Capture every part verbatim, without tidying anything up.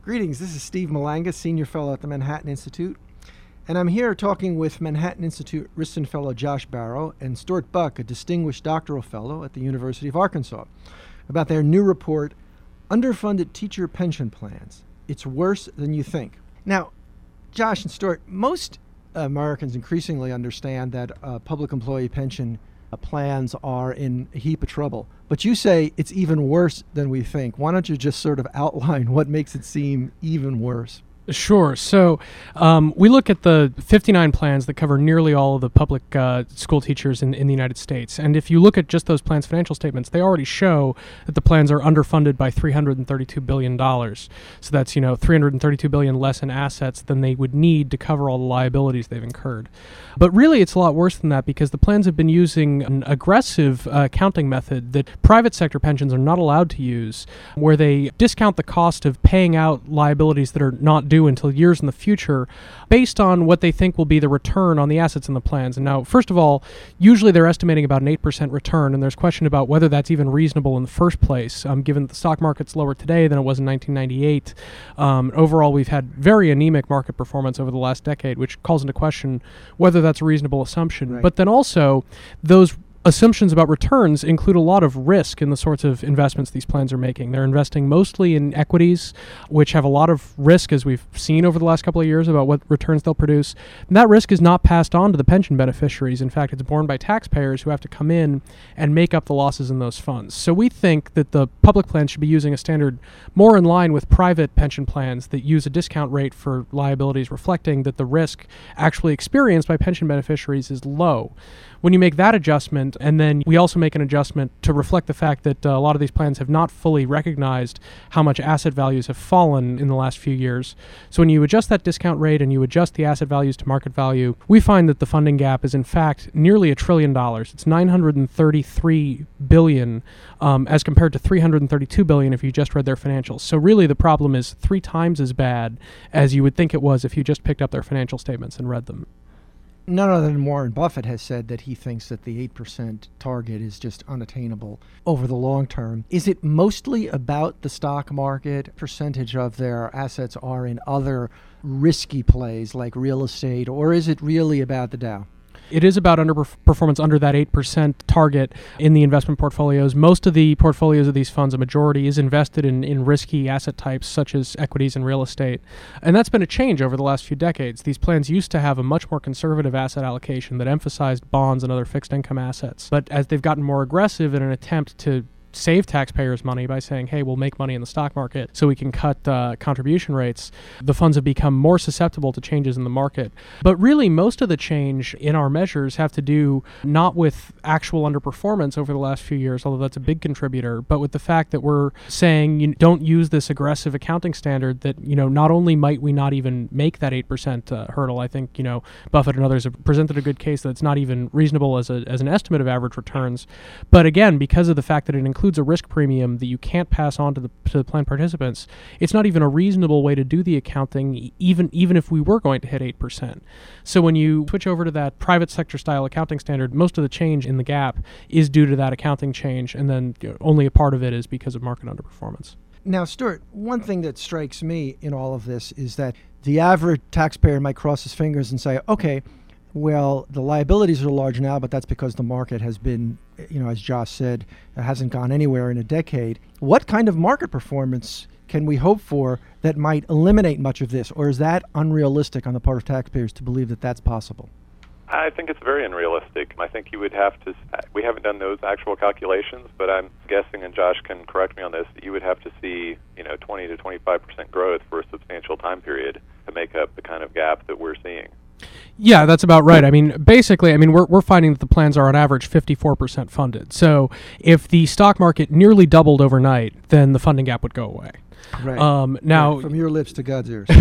Greetings, this is Steve Malanga, Senior Fellow at the Manhattan Institute, and I'm here talking with Manhattan Institute Riston Fellow Josh Barro and Stuart Buck, a Distinguished Doctoral Fellow at the University of Arkansas, about their new report, Underfunded Teacher Pension Plans. It's Worse Than You Think. Now, Josh and Stuart, most Americans increasingly understand that uh, public employee pension uh, plans are in a heap of trouble. But you say it's even worse than we think. Why don't you just sort of outline what makes it seem even worse? Sure. So um, we look at the fifty-nine plans that cover nearly all of the public uh, school teachers in, in the United States. And if you look at just those plans' financial statements, they already show that the plans are underfunded by three hundred thirty-two billion dollars. So that's, you know, three hundred thirty-two billion dollars less in assets than they would need to cover all the liabilities they've incurred. But really, it's a lot worse than that because the plans have been using an aggressive uh, accounting method that private sector pensions are not allowed to use, where they discount the cost of paying out liabilities that are not due until years in the future based on what they think will be the return on the assets in the plans. And now, first of all, usually they're estimating about an eight percent return, and there's question about whether that's even reasonable in the first place, um, given that the stock market's lower today than it was in nineteen ninety-eight. Um, overall, we've had very anemic market performance over the last decade, which calls into question whether that's a reasonable assumption. Right. But then also, those assumptions about returns include a lot of risk in the sorts of investments these plans are making. They're investing mostly in equities, which have a lot of risk, as we've seen over the last couple of years, about what returns they'll produce. And that risk is not passed on to the pension beneficiaries. In fact, it's borne by taxpayers who have to come in and make up the losses in those funds. So we think that the public plans should be using a standard more in line with private pension plans that use a discount rate for liabilities reflecting that the risk actually experienced by pension beneficiaries is low. When you make that adjustment, and then we also make an adjustment to reflect the fact that uh, a lot of these plans have not fully recognized how much asset values have fallen in the last few years. So when you adjust that discount rate and you adjust the asset values to market value, we find that the funding gap is in fact nearly a trillion dollars. It's nine hundred thirty-three billion dollars um, as compared to three hundred thirty-two billion dollars if you just read their financials. So really the problem is three times as bad as you would think it was if you just picked up their financial statements and read them. None other than Warren Buffett has said that he thinks that the eight percent target is just unattainable over the long term. Is it mostly about the stock market? Percentage of their assets are in other risky plays like real estate, or is it really about the Dow? It is about underperformance under that eight percent target in the investment portfolios. Most of the portfolios of these funds, a majority, is invested in, in risky asset types such as equities and real estate. And that's been a change over the last few decades. These plans used to have a much more conservative asset allocation that emphasized bonds and other fixed income assets. But as they've gotten more aggressive in an attempt to save taxpayers money by saying, hey, we'll make money in the stock market so we can cut uh, contribution rates, the funds have become more susceptible to changes in the market. But really, most of the change in our measures have to do not with actual underperformance over the last few years, although that's a big contributor, but with the fact that we're saying you don't use this aggressive accounting standard that, you know, not only might we not even make that eight percent uh, hurdle, I think, you know, Buffett and others have presented a good case that it's not even reasonable as, a, as an estimate of average returns. But again, because of the fact that it includes includes a risk premium that you can't pass on to the to the plan participants, it's not even a reasonable way to do the accounting, even even if we were going to hit eight percent. So when you switch over to that private sector style accounting standard, most of the change in the gap is due to that accounting change, and then you know, only a part of it is because of market underperformance. Now, Stuart, one thing that strikes me in all of this is that the average taxpayer might cross his fingers and say, okay, well, the liabilities are large now, but that's because the market has been, you know, as Josh said, it hasn't gone anywhere in a decade. What kind of market performance can we hope for that might eliminate much of this? Or is that unrealistic on the part of taxpayers to believe that that's possible? I think it's very unrealistic. I think you would have to, we haven't done those actual calculations, but I'm guessing, and Josh can correct me on this, that you would have to see, you know, twenty to twenty-five percent growth for a substantial time period to make up the kind of gap that we're seeing. Yeah, that's about right. I mean, basically, I mean, we're we're finding that the plans are on average fifty-four percent funded. So if the stock market nearly doubled overnight, then the funding gap would go away. Right. Um, now, right. From your lips to God's ears.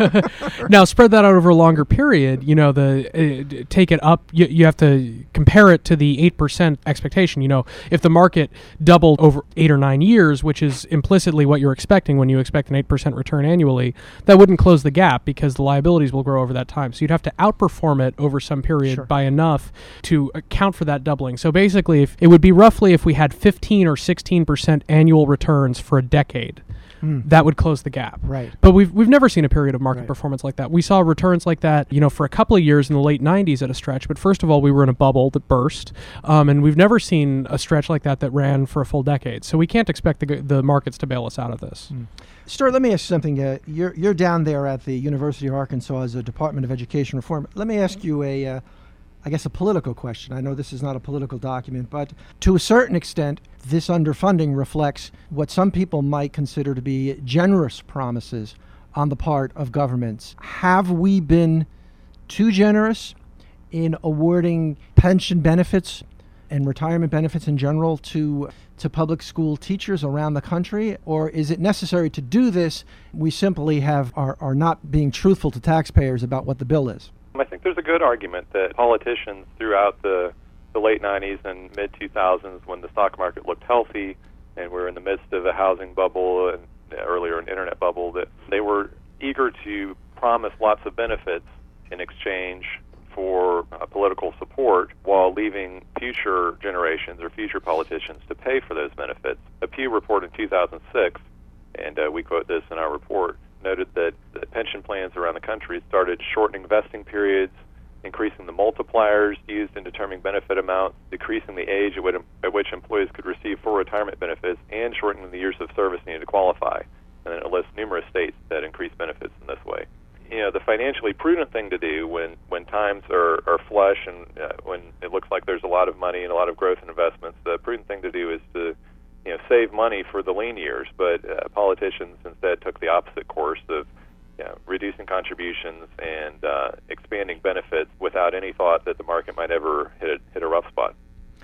Now, spread that out over a longer period. You know, the uh, take it up. You, you have to compare it to the eight percent expectation. You know, if the market doubled over eight or nine years, which is implicitly what you're expecting when you expect an eight percent return annually, that wouldn't close the gap because the liabilities will grow over that time. So you'd have to outperform it over some period Sure. by enough to account for that doubling. So basically, if it would be roughly if we had fifteen or sixteen percent annual returns for a decade. Mm. that would close the gap. Right. But we've we've never seen a period of market Right. performance like that. We saw returns like that, you know, for a couple of years in the late nineties at a stretch. But first of all, we were in a bubble that burst, um, and we've never seen a stretch like that that ran for a full decade. So we can't expect the the markets to bail us out of this. Mm. Stuart, let me ask you something. Uh, you're you're down there at the University of Arkansas as a Department of Education Reform. Let me ask you a, uh, I guess, a political question. I know this is not a political document, but to a certain extent, this underfunding reflects what some people might consider to be generous promises on the part of governments. Have we been too generous in awarding pension benefits and retirement benefits in general to to public school teachers around the country? Or is it necessary to do this? We simply have are, are not being truthful to taxpayers about what the bill is. I think there's a good argument that politicians throughout the, the late nineties and mid two thousands, when the stock market looked healthy and we're in the midst of a housing bubble and earlier an internet bubble, that they were eager to promise lots of benefits in exchange for uh, political support, while leaving future generations or future politicians to pay for those benefits. A Pew report in two thousand six, and uh, we quote this in our report, noted that the pension plans around the country started shortening vesting periods, increasing the multipliers used in determining benefit amounts, decreasing the age at, which, at which employees could receive full retirement benefits, and shortening the years of service needed to qualify. And then it lists numerous states that increase benefits in this way. You know, the financially prudent thing to do when, when times are, are flush and uh, when it looks like there's a lot of money and a lot of growth in investments, the prudent thing to do is to, you know, save money for the lean years. But uh, politicians instead took the opposite course of, you know, reducing contributions and uh, expanding benefits without any thought that the market might ever hit a, hit a rough spot.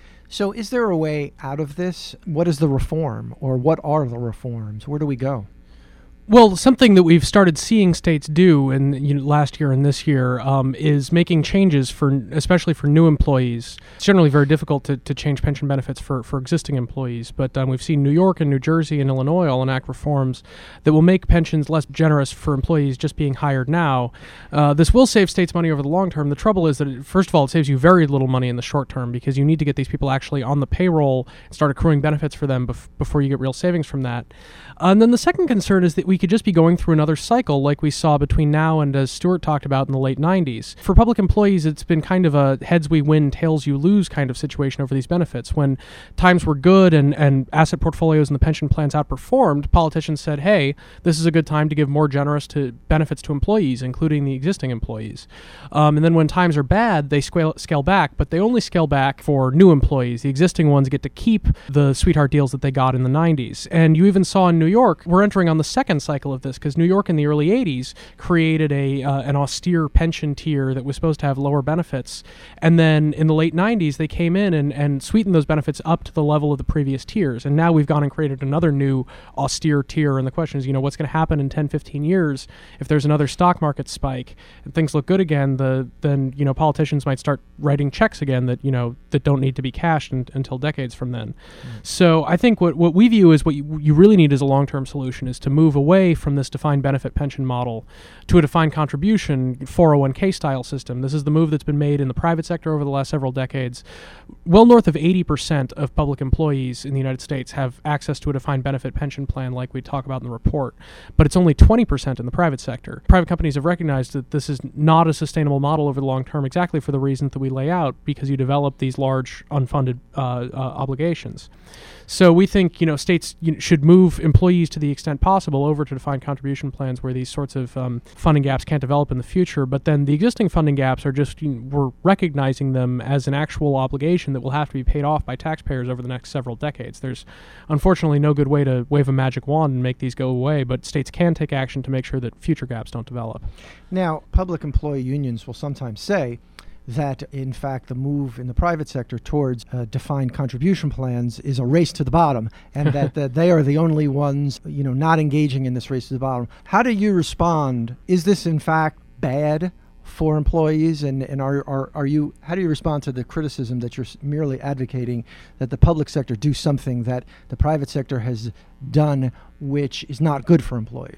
So is there a way out of this? What is the reform, or what are the reforms? Where do we go? Well, something that we've started seeing states do in you know, last year and this year um, is making changes for, especially for new employees. It's generally very difficult to, to change pension benefits for, for existing employees, but um, we've seen New York and New Jersey and Illinois all enact reforms that will make pensions less generous for employees just being hired now. Uh, this will save states money over the long term. The trouble is that, it, first of all, it saves you very little money in the short term, because you need to get these people actually on the payroll and start accruing benefits for them bef- before you get real savings from that. Uh, and then the second concern is that we could just be going through another cycle like we saw between now and, as Stuart talked about, in the late nineties. For public employees, it's been kind of a heads we win, tails you lose kind of situation over these benefits. When times were good and, and asset portfolios and the pension plans outperformed, politicians said, hey, this is a good time to give more generous to benefits to employees, including the existing employees. Um, and then when times are bad, they scale, scale back, but they only scale back for new employees. The existing ones get to keep the sweetheart deals that they got in the nineties. And you even saw in New York, we're entering on the second cycle of this, because New York in the early eighties created a uh, an austere pension tier that was supposed to have lower benefits. And then in the late nineties, they came in and, and sweetened those benefits up to the level of the previous tiers. And now we've gone and created another new austere tier. And the question is, you know, what's going to happen in ten, fifteen years if there's another stock market spike and things look good again? The then, you know, politicians might start writing checks again that, you know, that don't need to be cashed in, until decades from then. Mm. So I think what, what we view is what you, you really need as a long-term solution is to move away from this defined benefit pension model to a defined contribution four oh one k style system. This is the move that's been made in the private sector over the last several decades. Well north of eighty percent of public employees in the United States have access to a defined benefit pension plan like we talk about in the report, but it's only twenty percent in the private sector. Private companies have recognized that this is not a sustainable model over the long term, exactly for the reasons that we lay out, because you develop these large unfunded uh, uh, obligations. So we think, you know, states you know, should move employees to the extent possible over to defined contribution plans where these sorts of um, funding gaps can't develop in the future. But then the existing funding gaps are just, you know, we're recognizing them as an actual obligation that will have to be paid off by taxpayers over the next several decades. There's unfortunately no good way to wave a magic wand and make these go away, but states can take action to make sure that future gaps don't develop. Now, public employee unions will sometimes say that, in fact, the move in the private sector towards uh, defined contribution plans is a race to the bottom, and that, that they are the only ones, you know, not engaging in this race to the bottom. How do you respond? Is this, in fact, bad for employees, and, and are, are, are you, how do you respond to the criticism that you're merely advocating that the public sector do something that the private sector has done which is not good for employees?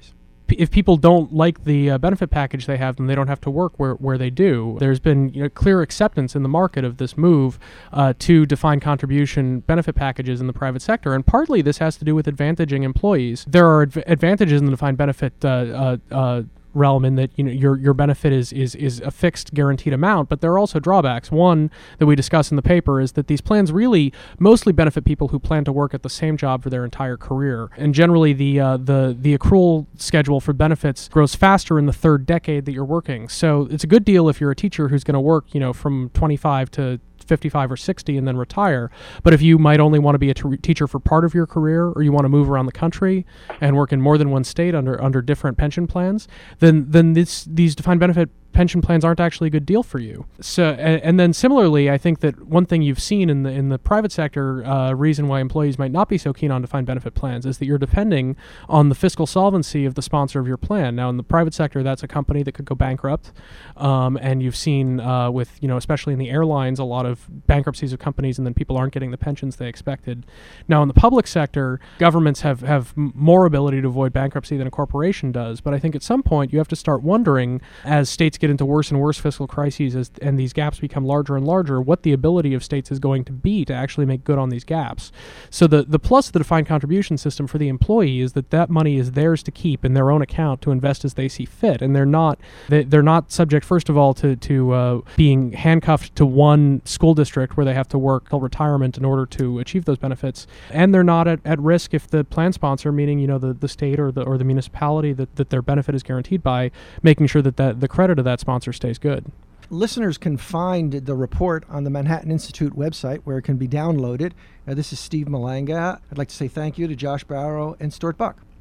if people don't like the uh, benefit package they have, then they don't have to work where, where they do. There's been you know, clear acceptance in the market of this move uh, to defined contribution benefit packages in the private sector, and partly this has to do with advantaging employees. There are adv- advantages in the defined benefit uh, uh, uh, realm in that you know your your benefit is is is a fixed guaranteed amount, but there are also drawbacks. One that we discuss in the paper is that these plans really mostly benefit people who plan to work at the same job for their entire career, and generally the uh, the the accrual schedule for benefits grows faster in the third decade that you're working. So it's a good deal if you're a teacher who's going to work you know from twenty-five to fifty-five or sixty and then retire. But if you might only want to be a t- teacher for part of your career, or you want to move around the country and work in more than one state under under different pension plans, then then this these defined benefit pension plans aren't actually a good deal for you. So, and, and then similarly, I think that one thing you've seen in the in the private sector, uh, reason why employees might not be so keen on defined benefit plans is that you're depending on the fiscal solvency of the sponsor of your plan. Now, in the private sector, that's a company that could go bankrupt, um, and you've seen uh, with you know especially in the airlines a lot of bankruptcies of companies, and then people aren't getting the pensions they expected. Now, in the public sector, governments have have more ability to avoid bankruptcy than a corporation does. But I think at some point you have to start wondering, as states get into worse and worse fiscal crises as, and these gaps become larger and larger, what the ability of states is going to be to actually make good on these gaps. So the, the plus of the defined contribution system for the employee is that that money is theirs to keep in their own account to invest as they see fit, and they're not they, they're not subject, first of all, to, to uh, being handcuffed to one school district where they have to work till retirement in order to achieve those benefits, and they're not at, at risk if the plan sponsor, meaning you know the, the state or the or the municipality that, that their benefit is guaranteed by, making sure that, that the credit of that sponsor stays good. Listeners can find the report on the Manhattan Institute website where it can be downloaded. Uh, this is Steve Malanga. I'd like to say thank you to Josh Barro and Stuart Buck.